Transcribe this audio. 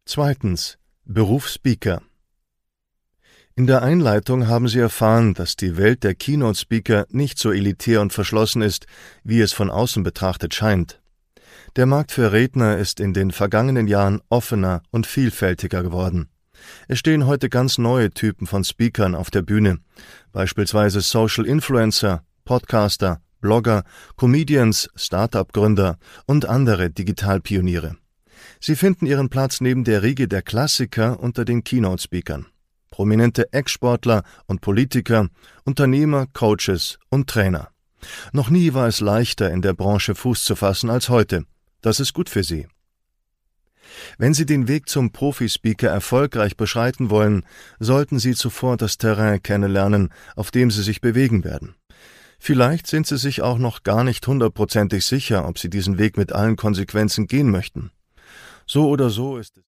Zweitens. Berufsspeaker. In der Einleitung haben Sie erfahren, dass die Welt der Keynote-Speaker nicht so elitär und verschlossen ist, wie es von außen betrachtet scheint. Der Markt für Redner ist in den vergangenen Jahren offener und vielfältiger geworden. Es stehen heute ganz neue Typen von Speakern auf der Bühne, beispielsweise Social Influencer, Podcaster, Blogger, Comedians, Start-up-Gründer und andere Digitalpioniere. Sie finden ihren Platz neben der Riege der Klassiker unter den Keynote-Speakern. Prominente Ex-Sportler und Politiker, Unternehmer, Coaches und Trainer. Noch nie war es leichter, in der Branche Fuß zu fassen als heute. Das ist gut für Sie. Wenn Sie den Weg zum Profi-Speaker erfolgreich beschreiten wollen, sollten Sie zuvor das Terrain kennenlernen, auf dem Sie sich bewegen werden. Vielleicht sind Sie sich auch noch gar nicht hundertprozentig sicher, ob Sie diesen Weg mit allen Konsequenzen gehen möchten. So oder so ist es